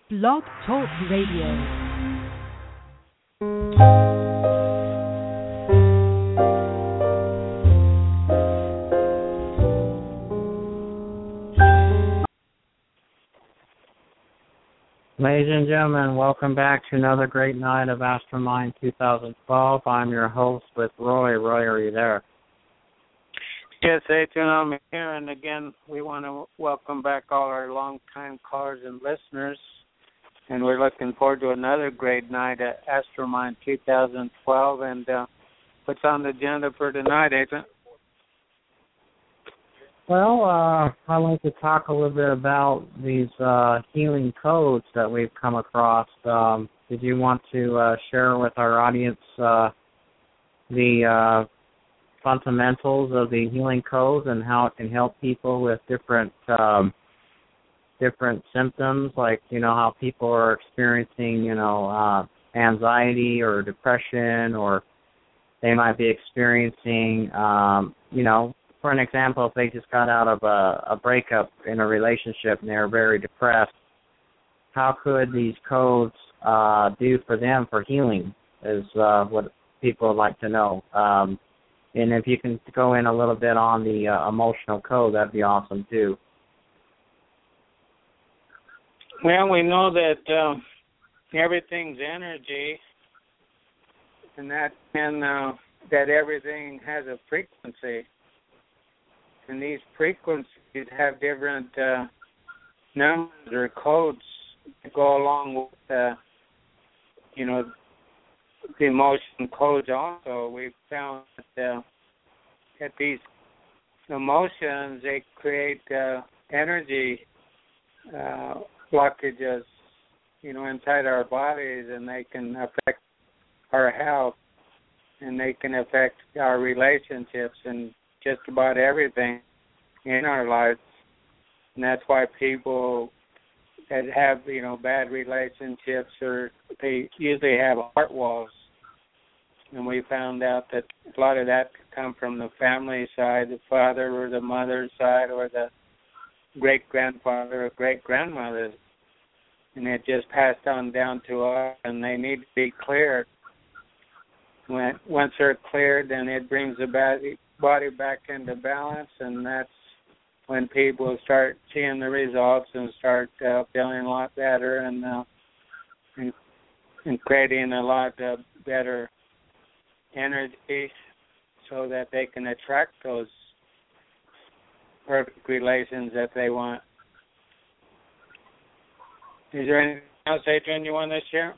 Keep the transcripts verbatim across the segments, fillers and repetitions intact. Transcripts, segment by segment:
Blog Talk Radio. Ladies and gentlemen, welcome back to another great night of Astramind twenty twelve. I'm your host with Roy. Roy, are you there? Yes, Adrian, I'm here, and again, we want to welcome back all our long-time callers and listeners, and we're looking forward to another great night at Astramind twenty twelve, and uh, what's on the agenda for tonight, Adrian? Well, uh, I'd like to talk a little bit about these uh, healing codes that we've come across. Um, did you want to uh, share with our audience uh, the uh, fundamentals of the healing codes and how it can help people with different um, different symptoms, like, you know, how people are experiencing, you know, uh, anxiety or depression, or they might be experiencing, um, you know, for an example, if they just got out of a, a breakup in a relationship and they're very depressed, how could these codes uh, do for them for healing is uh, what people would like to know. Um, and if you can go in a little bit on the uh, emotional code, that'd be awesome too. Well, we know that um, everything's energy, and that and uh, that everything has a frequency. And these frequencies have different uh, numbers or codes to go along with, uh, you know, the emotion codes also. We've found that, uh, that these emotions, they create uh, energy uh, blockages, you know, inside our bodies, and they can affect our health, and they can affect our relationships and just about everything in our lives. And that's why people that have, you know, bad relationships, or they usually have heart walls. And we found out that a lot of that could come from the family side, the father or the mother's side, or the great-grandfather or great-grandmother. And it just passed on down to us, and they need to be cleared. When, once they're cleared, then it brings the body body back into balance, and that's when people start seeing the results and start uh, feeling a lot better, and, uh, and and creating a lot uh, better energy, so that they can attract those perfect relations that they want. Is there anything else, Adrian, you want to share?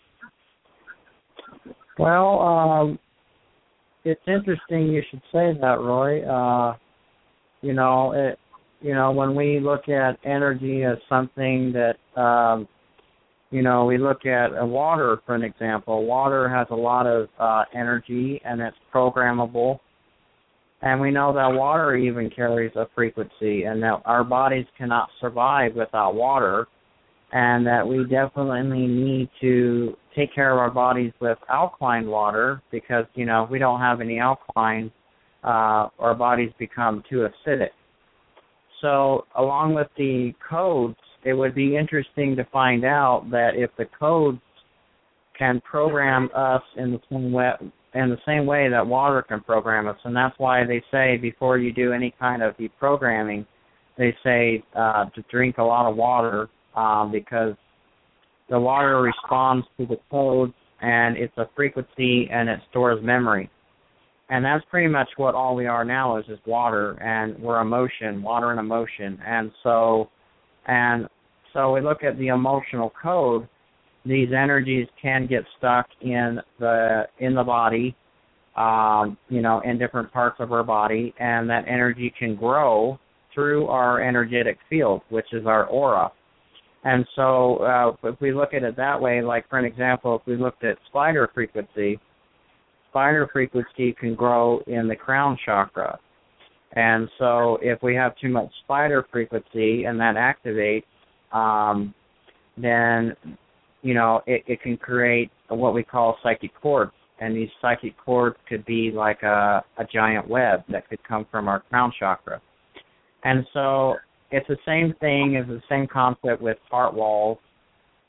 Well, um, it's interesting you should say that, Roy. Uh, you know, it, you know, when we look at energy as something that, um, you know, we look at uh, water, for an example. Water has a lot of uh, energy, and it's programmable. And we know that water even carries a frequency, and that our bodies cannot survive without water, and that we definitely need to take care of our bodies with alkaline water, because, you know, if we don't have any alkaline, uh, our bodies become too acidic. So along with the codes, it would be interesting to find out that if the codes can program us in the same way, in the same way that water can program us, and that's why they say before you do any kind of deprogramming, they say uh, to drink a lot of water, um, because the water responds to the codes, and it's a frequency, and it stores memory. And that's pretty much what all we are now, is just water, and we're emotion, water and emotion. And so, and so we look at the emotional code. These energies can get stuck in the in the body, um, you know, in different parts of our body, and that energy can grow through our energetic field, which is our aura. And so uh, if we look at it that way, like, for an example, if we looked at spider frequency, spider frequency can grow in the crown chakra. And so if we have too much spider frequency and that activates, um, then, you know, it, it can create what we call psychic cords. And these psychic cords could be like a, a giant web that could come from our crown chakra. And so it's the same thing, it's the same concept with heart walls.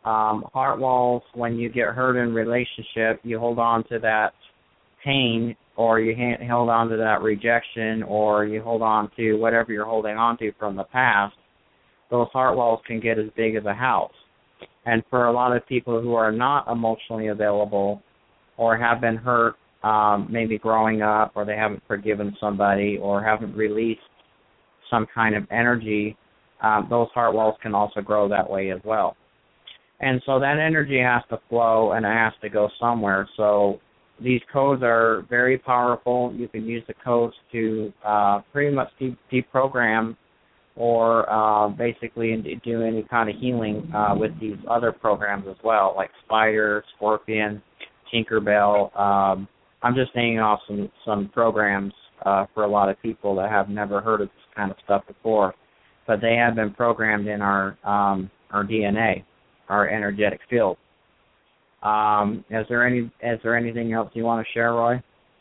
Um, heart walls, when you get hurt in relationship, you hold on to that pain, or you ha- hold on to that rejection, or you hold on to whatever you're holding on to from the past. Those heart walls can get as big as a house. And for a lot of people who are not emotionally available or have been hurt, um, maybe growing up, or they haven't forgiven somebody or haven't released some kind of energy, um, those heart walls can also grow that way as well. And so that energy has to flow and it has to go somewhere. So these codes are very powerful. You can use the codes to uh, pretty much de- deprogram or uh, basically do any kind of healing uh, with these other programs as well, like Spider, Scorpion, Tinkerbell. Um, I'm just naming off some, some programs uh, for a lot of people that have never heard of this kind of stuff before, but they have been programmed in our um, our D N A, our energetic field. Um, is there any is there anything else you want to share, Roy?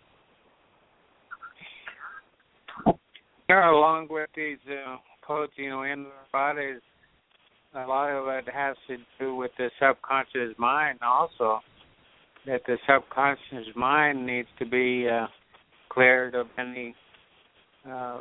Yeah, along with these uh, codes, you know, in our bodies, a lot of it has to do with the subconscious mind also, that the subconscious mind needs to be uh, cleared of any uh,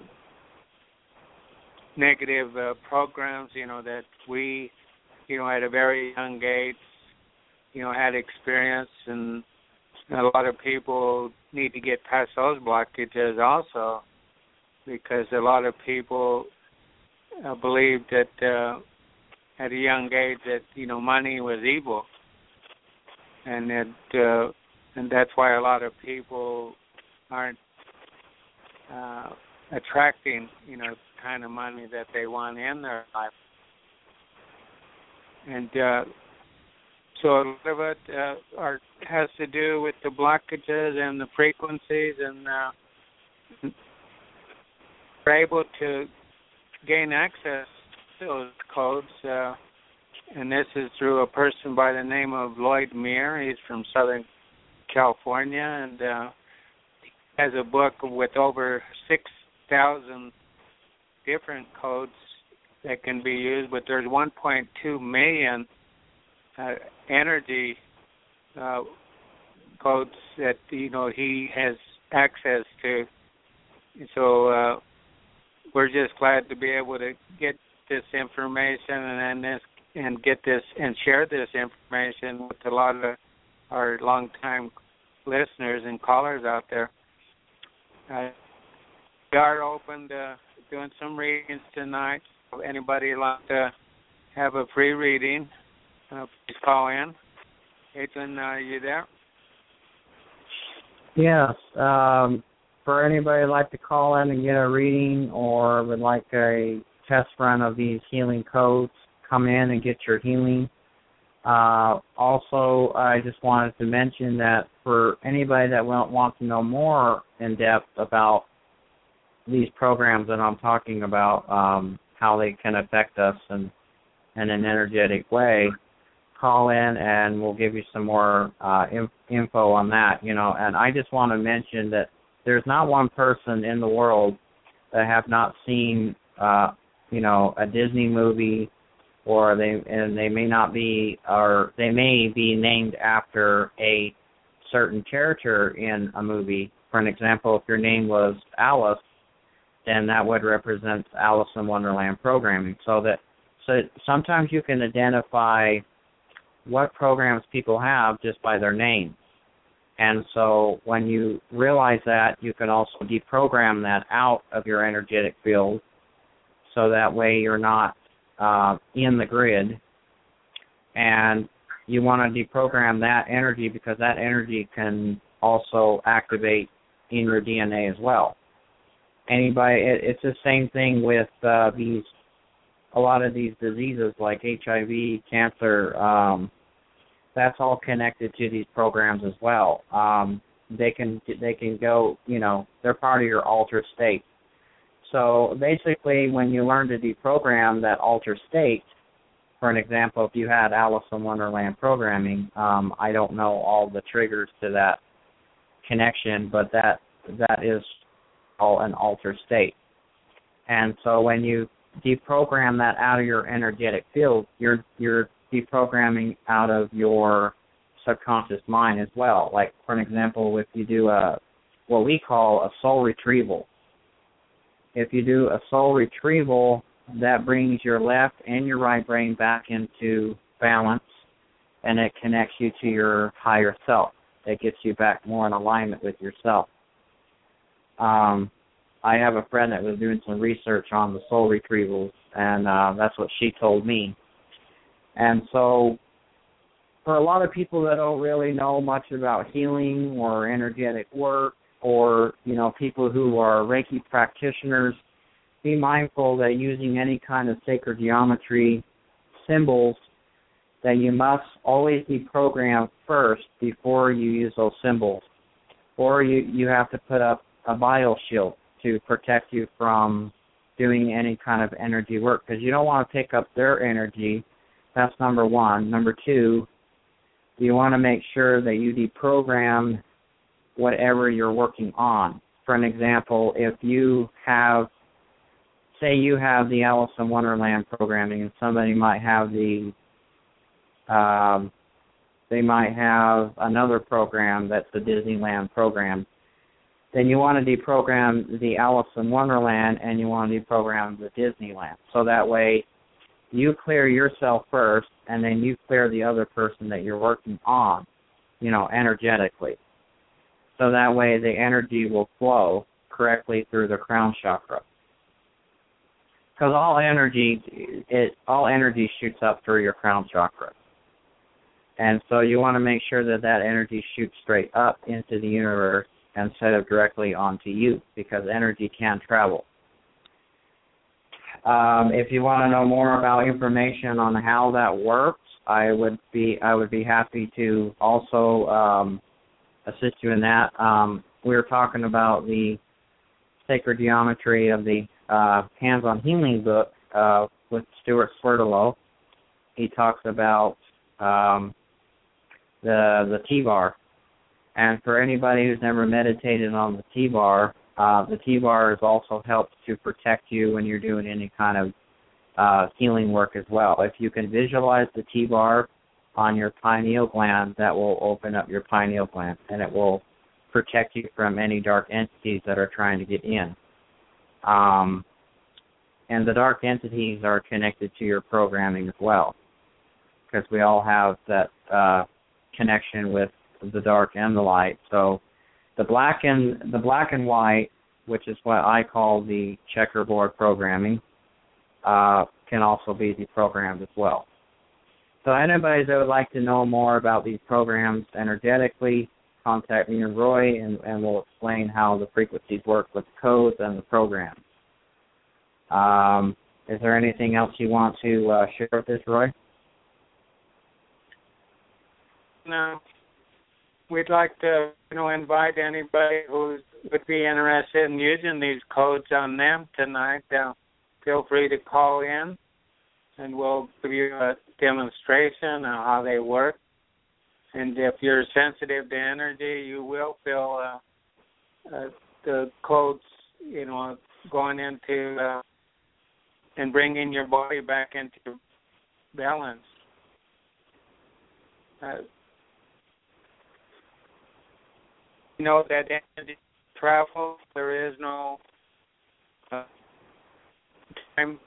negative uh, programs, you know, that we, you know, at a very young age, you know, had experience, and a lot of people need to get past those blockages also, because a lot of people uh, believed that uh, at a young age that, you know, money was evil, and that uh, and that's why a lot of people aren't uh, attracting, you know, the kind of money that they want in their life. And uh, so a lot of it uh, are, has to do with the blockages and the frequencies, and uh, we're able to gain access to those codes. Uh, and this is through a person by the name of Lloyd Meir. He's from Southern California, and uh, has a book with over six thousand different codes that can be used, but there's one point two million uh, energy uh, codes that, you know, he has access to. So uh, we're just glad to be able to get this information and this and get this and share this information with a lot of our longtime listeners and callers out there. Uh, we are open to doing some readings tonight. If anybody would like to have a free reading, uh, please call in. Caitlin, are you there? Yes. Um, for anybody who'd like to call in and get a reading, or would like a test run of these healing codes, come in and get your healing. Uh, also, I just wanted to mention that for anybody that will want to know more in depth about these programs that I'm talking about, um, how they can affect us in, in an energetic way, call in and we'll give you some more uh, in, info on that. You know, and I just want to mention that there's not one person in the world that have not seen, uh, you know, a Disney movie, or they and they may not be, or they may be named after a certain character in a movie. For an example, if your name was Alice, then that would represent Alice in Wonderland programming. So that so sometimes you can identify what programs people have just by their name. And so when you realize that, you can also deprogram that out of your energetic field, so that way you're not uh, in the grid. And you want to deprogram that energy, because that energy can also activate in your D N A as well. Anybody, it, it's the same thing with uh, these, a lot of these diseases like H I V, cancer. Um, that's all connected to these programs as well. Um, they can they can go, you know, they're part of your altered state. So basically, when you learn to deprogram that altered state, for an example, if you had Alice in Wonderland programming, um, I don't know all the triggers to that connection, but that that is all an altered state. And so when you deprogram that out of your energetic field, you're you're deprogramming out of your subconscious mind as well. Like, for an example, if you do a what we call a soul retrieval. If you do a soul retrieval, that brings your left and your right brain back into balance, and it connects you to your higher self. It gets you back more in alignment with yourself. Um, I have a friend that was doing some research on the soul retrievals, and uh, that's what she told me. And so for a lot of people that don't really know much about healing or energetic work, or, you know, people who are Reiki practitioners, be mindful that using any kind of sacred geometry symbols, that you must always be programmed first before you use those symbols. Or you, you have to put up a bio shield to protect you from doing any kind of energy work, because you don't want to pick up their energy. That's number one. Number two, you want to make sure that you deprogram whatever you're working on. For an example, if you have, say you have the Alice in Wonderland programming, and somebody might have the, um, they might have another program that's the Disneyland program, then you want to deprogram the Alice in Wonderland and you want to deprogram the Disneyland. So that way you clear yourself first, and then you clear the other person that you're working on, you know, energetically. So that way the energy will flow correctly through the crown chakra. Because all energy, it all energy shoots up through your crown chakra. And so you want to make sure that that energy shoots straight up into the universe instead of directly onto you, because energy can travel. Um, if you want to know more about information on how that works, I would be I would be happy to also um, assist you in that. Um, we were talking about the sacred geometry of the uh, Hands-on Healing book uh, with Stuart Swertolo. He talks about um, the the T-bar. And for anybody who's never meditated on the T-bar, uh, the T-bar has also helped to protect you when you're doing any kind of uh, healing work as well. If you can visualize the T-bar on your pineal gland, that will open up your pineal gland, and it will protect you from any dark entities that are trying to get in. Um, and the dark entities are connected to your programming as well, because we all have that uh, connection with the dark and the light. So the black and the black and white, which is what I call the checkerboard programming, uh, can also be deprogrammed as well. So anybody that would like to know more about these programs energetically, contact me or Roy, and, and we'll explain how the frequencies work with the codes and the programs. Um, is there anything else you want to uh, share with this, Roy? No. We'd like to, you know, invite anybody who would be interested in using these codes on them tonight. Uh, feel free to call in, and we'll give you a demonstration of how they work. And if you're sensitive to energy, you will feel uh, uh, the codes, you know, going into uh, and bringing your body back into balance. Uh, You know that energy travels. There is no uh, time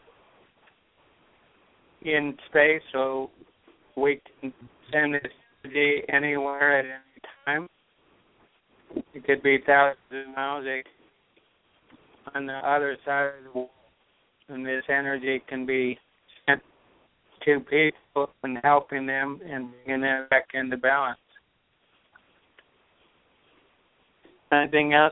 in space, so we can send this energy anywhere at any time. It could be thousands of miles on the other side of the world, and this energy can be sent to people and helping them and bringing them back into balance. Anything else?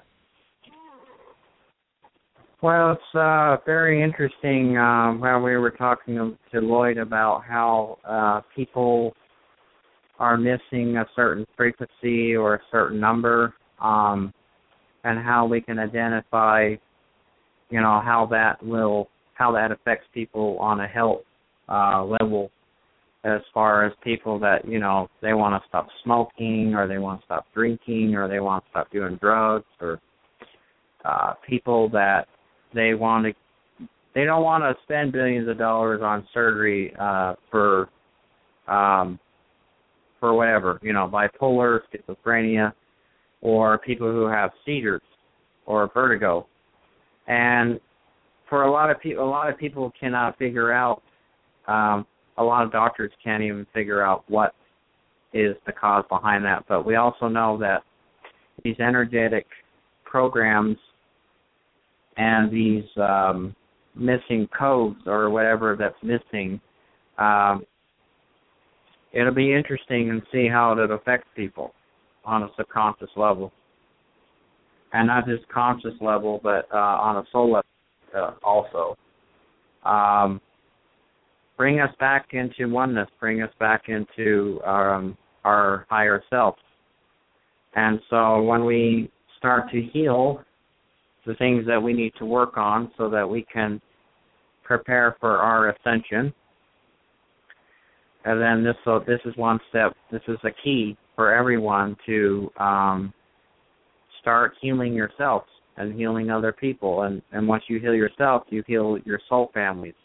Well, it's uh, very interesting uh, when we were talking to Lloyd about how uh, people are missing a certain frequency or a certain number, um, and how we can identify, you know, how that will, how that affects people on a health uh, level, as far as people that, you know, they want to stop smoking, or they want to stop drinking, or they want to stop doing drugs, or uh, people that they want to, they don't want to spend billions of dollars on surgery uh, for um, for whatever, you know, bipolar, schizophrenia, or people who have seizures or vertigo. And for a lot of people, a lot of people cannot figure out. Um, a lot of doctors can't even figure out what is the cause behind that. But we also know that these energetic programs and these um, missing codes or whatever that's missing, um, it'll be interesting and see how it affects people on a subconscious level. And not just conscious level, but uh, on a soul level uh, also. Um, bring us back into oneness, bring us back into um, our higher self. And so when we start to heal the things that we need to work on so that we can prepare for our ascension, and then this so this is one step, this is a key for everyone to um, start healing yourself and healing other people. And, and once you heal yourself, you heal your soul families.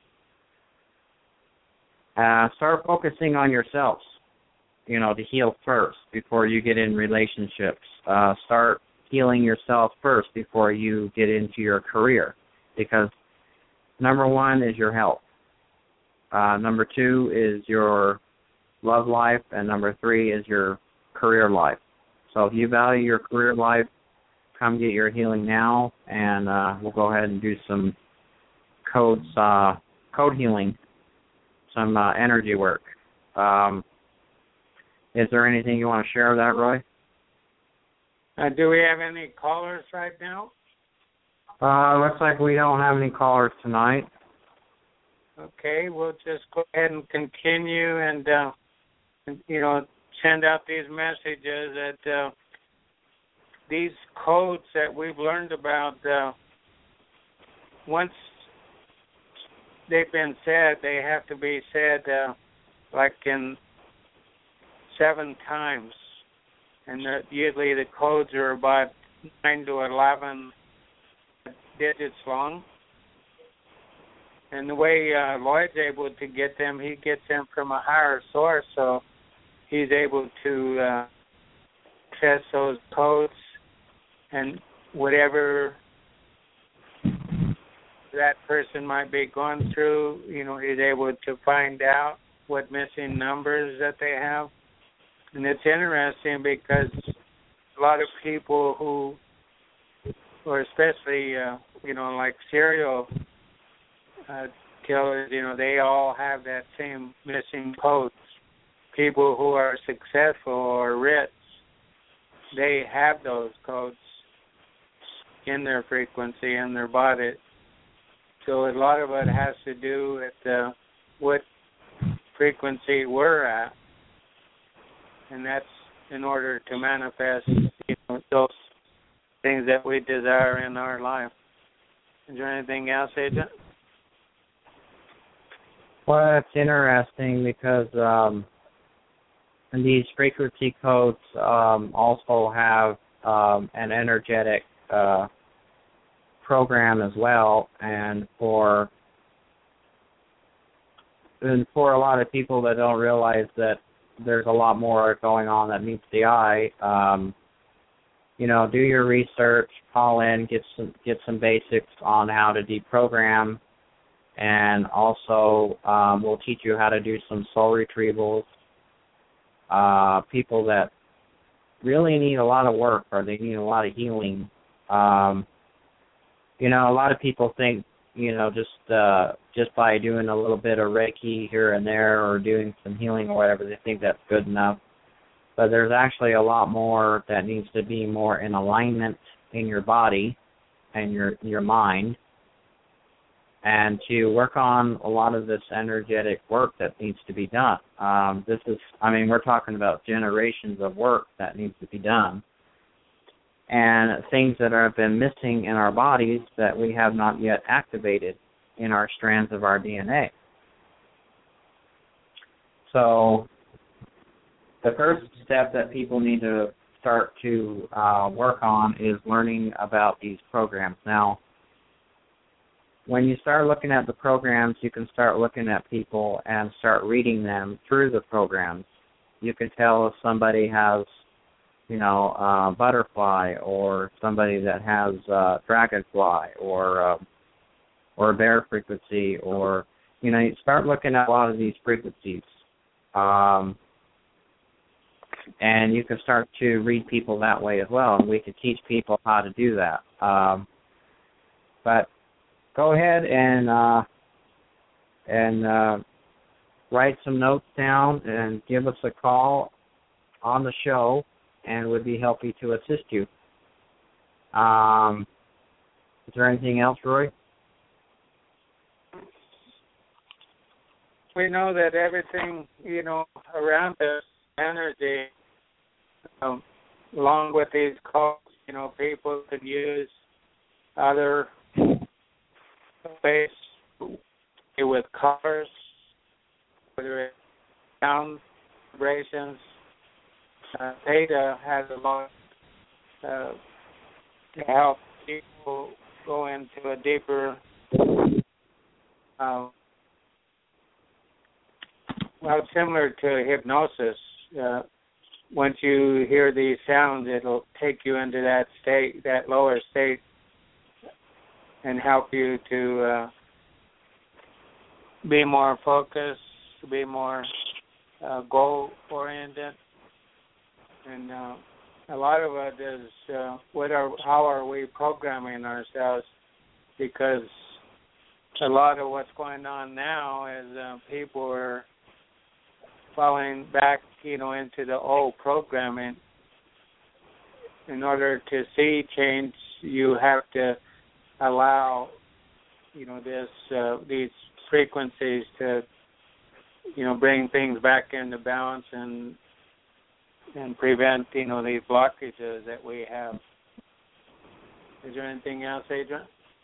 Uh, start focusing on yourselves, you know, to heal first before you get in relationships. Uh, start healing yourself first before you get into your career, because number one is your health. Uh, number two is your love life, and number three is your career life. So if you value your career life, come get your healing now, and uh, we'll go ahead and do some codes, uh, code healing, some uh, energy work. Um, is there anything you want to share with that, Roy? Uh, do we have any callers right now? Uh, looks like we don't have any callers tonight. Okay, we'll just go ahead and continue and, uh, you know, send out these messages that uh, these codes that we've learned about, uh, once they've been said, they have to be said uh, like in seven times. And the, usually the codes are about nine to eleven digits long. And the way uh, Lloyd's able to get them, he gets them from a higher source, so he's able to uh, access those codes, and whatever that person might be going through, you know, he's able to find out what missing numbers that they have. And it's interesting because a lot of people who, or especially, uh, you know, like serial uh, killers, you know, they all have that same missing codes. People who are successful or rich, they have those codes in their frequency, in their body. So a lot of it has to do with uh, what frequency we're at. And that's in order to manifest, you know, those things that we desire in our life. Is there anything else, Agent? Well, that's interesting because um, these frequency codes um, also have um, an energetic uh, program as well, and for and for a lot of people that don't realize that there's a lot more going on that meets the eye. Um, you know, do your research, call in, get some get some basics on how to deprogram, and also um, we'll teach you how to do some soul retrievals. Uh, people that really need a lot of work or they need a lot of healing. Um, you know, a lot of people think, you know, just uh, just by doing a little bit of Reiki here and there or doing some healing or whatever, they think that's good enough. But there's actually a lot more that needs to be more in alignment in your body and your your mind, and to work on a lot of this energetic work that needs to be done. Um, this is, I mean, we're talking about generations of work that needs to be done, and things that have been missing in our bodies that we have not yet activated in our strands of our D N A. So the first step that people need to start to uh, work on is learning about these programs. Now, when you start looking at the programs, you can start looking at people and start reading them through the programs. You can tell if somebody has, you know, uh, butterfly, or somebody that has uh, dragonfly, or uh, or bear frequency, or, you know, you start looking at a lot of these frequencies. Um, and you can start to read people that way as well, and we can teach people how to do that. Um, but go ahead and uh, and uh, write some notes down and give us a call on the show, and we'd be happy to assist you. Um, is there anything else, Roy? We know that everything, you know, around us, energy, um, along with these calls, you know, people could use other ways with colors, whether it's sound, vibrations. Uh, Theta has a lot uh, to help people go into a deeper, uh, well, similar to hypnosis. Uh, once you hear these sounds, it'll take you into that state, that lower state, and help you to uh, be more focused, be more uh, goal-oriented. And uh, a lot of it is uh, what are, how are we programming ourselves? Because a lot of what's going on now is uh, people are falling back, you know, into the old programming. In order to see change, you have to allow, you know, this uh, these frequencies to, you know, bring things back into balance and and prevent, you know, these blockages that we have. Is there anything else, Adrian?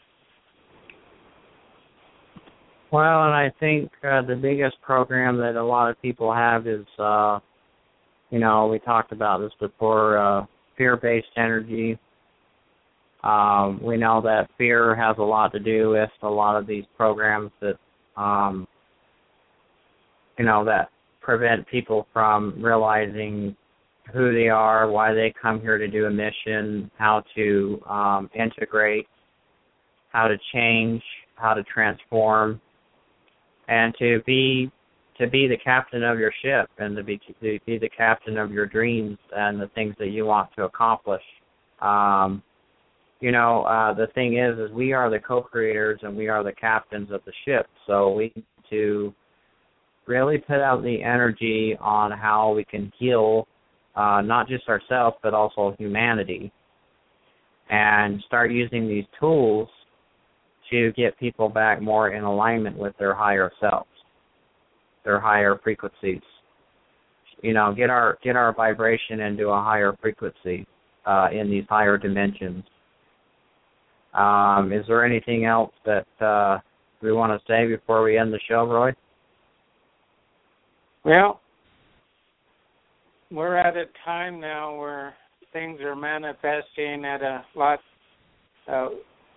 Well, and I think uh, the biggest program that a lot of people have is, uh, you know, we talked about this before, uh, fear-based energy. Um, we know that fear has a lot to do with a lot of these programs that, um, you know, that prevent people from realizing who they are, why they come here to do a mission, how to um, integrate, how to change, how to transform, and to be to be the captain of your ship, and to be to be the captain of your dreams and the things that you want to accomplish. Um, you know, uh, the thing is, is we are the co-creators and we are the captains of the ship. So we need to really put out the energy on how we can heal uh, not just ourselves but also humanity, and start using these tools to get people back more in alignment with their higher selves, their higher frequencies. You know, get our get our vibration into a higher frequency uh, in these higher dimensions. Um, is there anything else that uh, we want to say before we end the show, Roy? Well, we're at a time now where things are manifesting at a lot uh,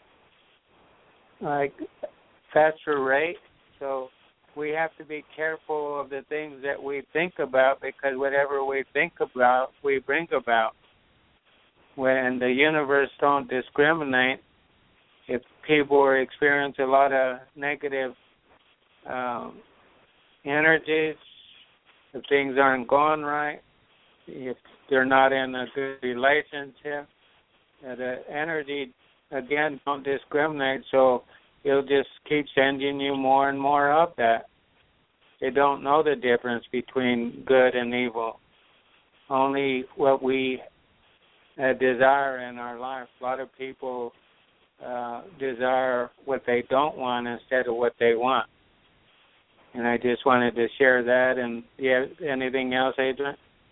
like faster rate, so we have to be careful of the things that we think about, because whatever we think about, we bring about. When the universe don't discriminate, if people experience a lot of negative um, energies, if things aren't going right, if they're not in a good relationship, uh, the energy, again, don't discriminate, so it'll just keep sending you more and more of that. They don't know the difference between good and evil. Only what we uh, desire in our life. A lot of people uh, desire what they don't want instead of what they want. And I just wanted to share that. And yeah, anything else, Adrian?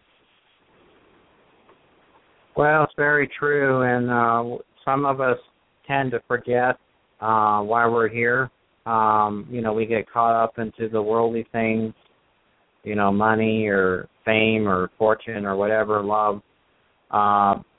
Well, it's very true, and uh, some of us tend to forget uh, why we're here. Um, you know, we get caught up into the worldly things, you know, money or fame or fortune or whatever, love. Uh,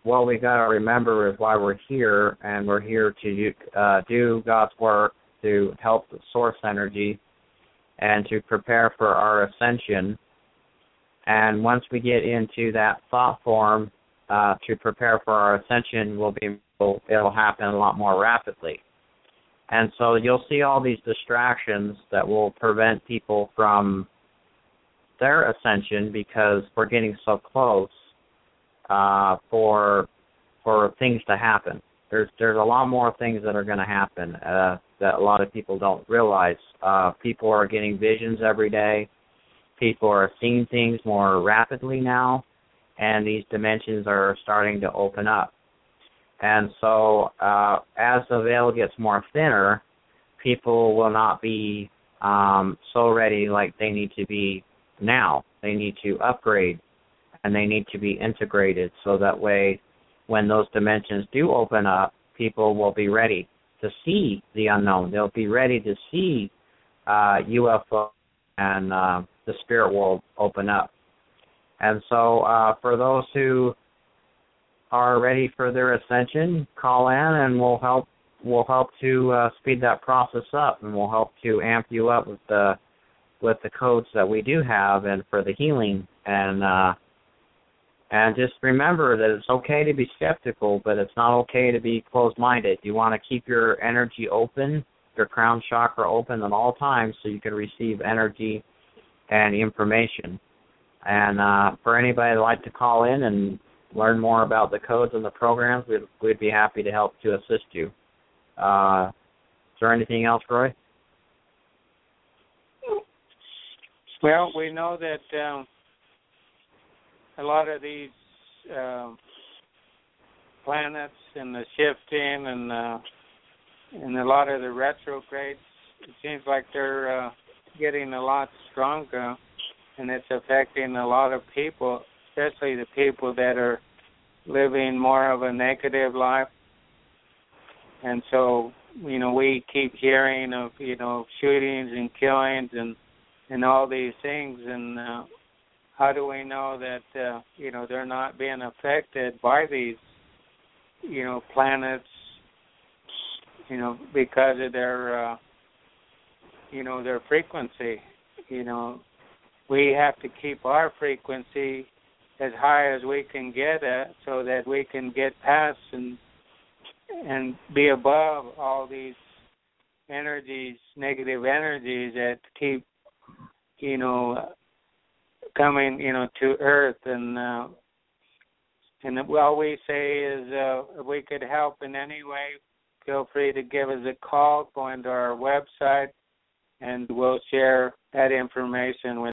what we got to remember is why we're here, and we're here to uh, do God's work, to help the source energy, and to prepare for our ascension. And once we get into that thought form uh, to prepare for our ascension, we'll be it'll happen a lot more rapidly. And so you'll see all these distractions that will prevent people from their ascension because we're getting so close uh, for for things to happen. There's there's a lot more things that are going to happen uh, that a lot of people don't realize. Uh, people are getting visions every day. People are seeing things more rapidly now, and these dimensions are starting to open up. And so uh, as the veil gets more thinner, people will not be um, so ready like they need to be now. They need to upgrade, and they need to be integrated so that way when those dimensions do open up, people will be ready to see the unknown. They'll be ready to see uh, U F O and uh, the spirit world open up. And so uh, for those who are ready for their ascension, call in and we'll help we'll help to uh, speed that process up, and we'll help to amp you up with the with the codes that we do have and for the healing. And uh, and just remember that it's okay to be skeptical, but it's not okay to be closed-minded. You want to keep your energy open, your crown chakra open at all times so you can receive energy and information. And uh, for anybody that'd like to call in and learn more about the codes and the programs, we'd, we'd be happy to help to assist you. Uh, is there anything else, Roy? Well, we know that um, a lot of these uh, planets and the shifting and uh, and a lot of the retrogrades, it seems like they're uh, getting a lot stronger, and it's affecting a lot of people, especially the people that are living more of a negative life. And so, you know, we keep hearing of, you know, shootings and killings and, and all these things. And uh, how do we know that, uh, you know, they're not being affected by these, you know, planets, you know, because of their, uh, you know, their frequency? You know, we have to keep our frequency as high as we can get it so that we can get past and and be above all these energies, negative energies that keep, you know, coming, you know, to Earth. And uh, and all we say is uh, if we could help in any way, feel free to give us a call, go into our website, and we'll share that information with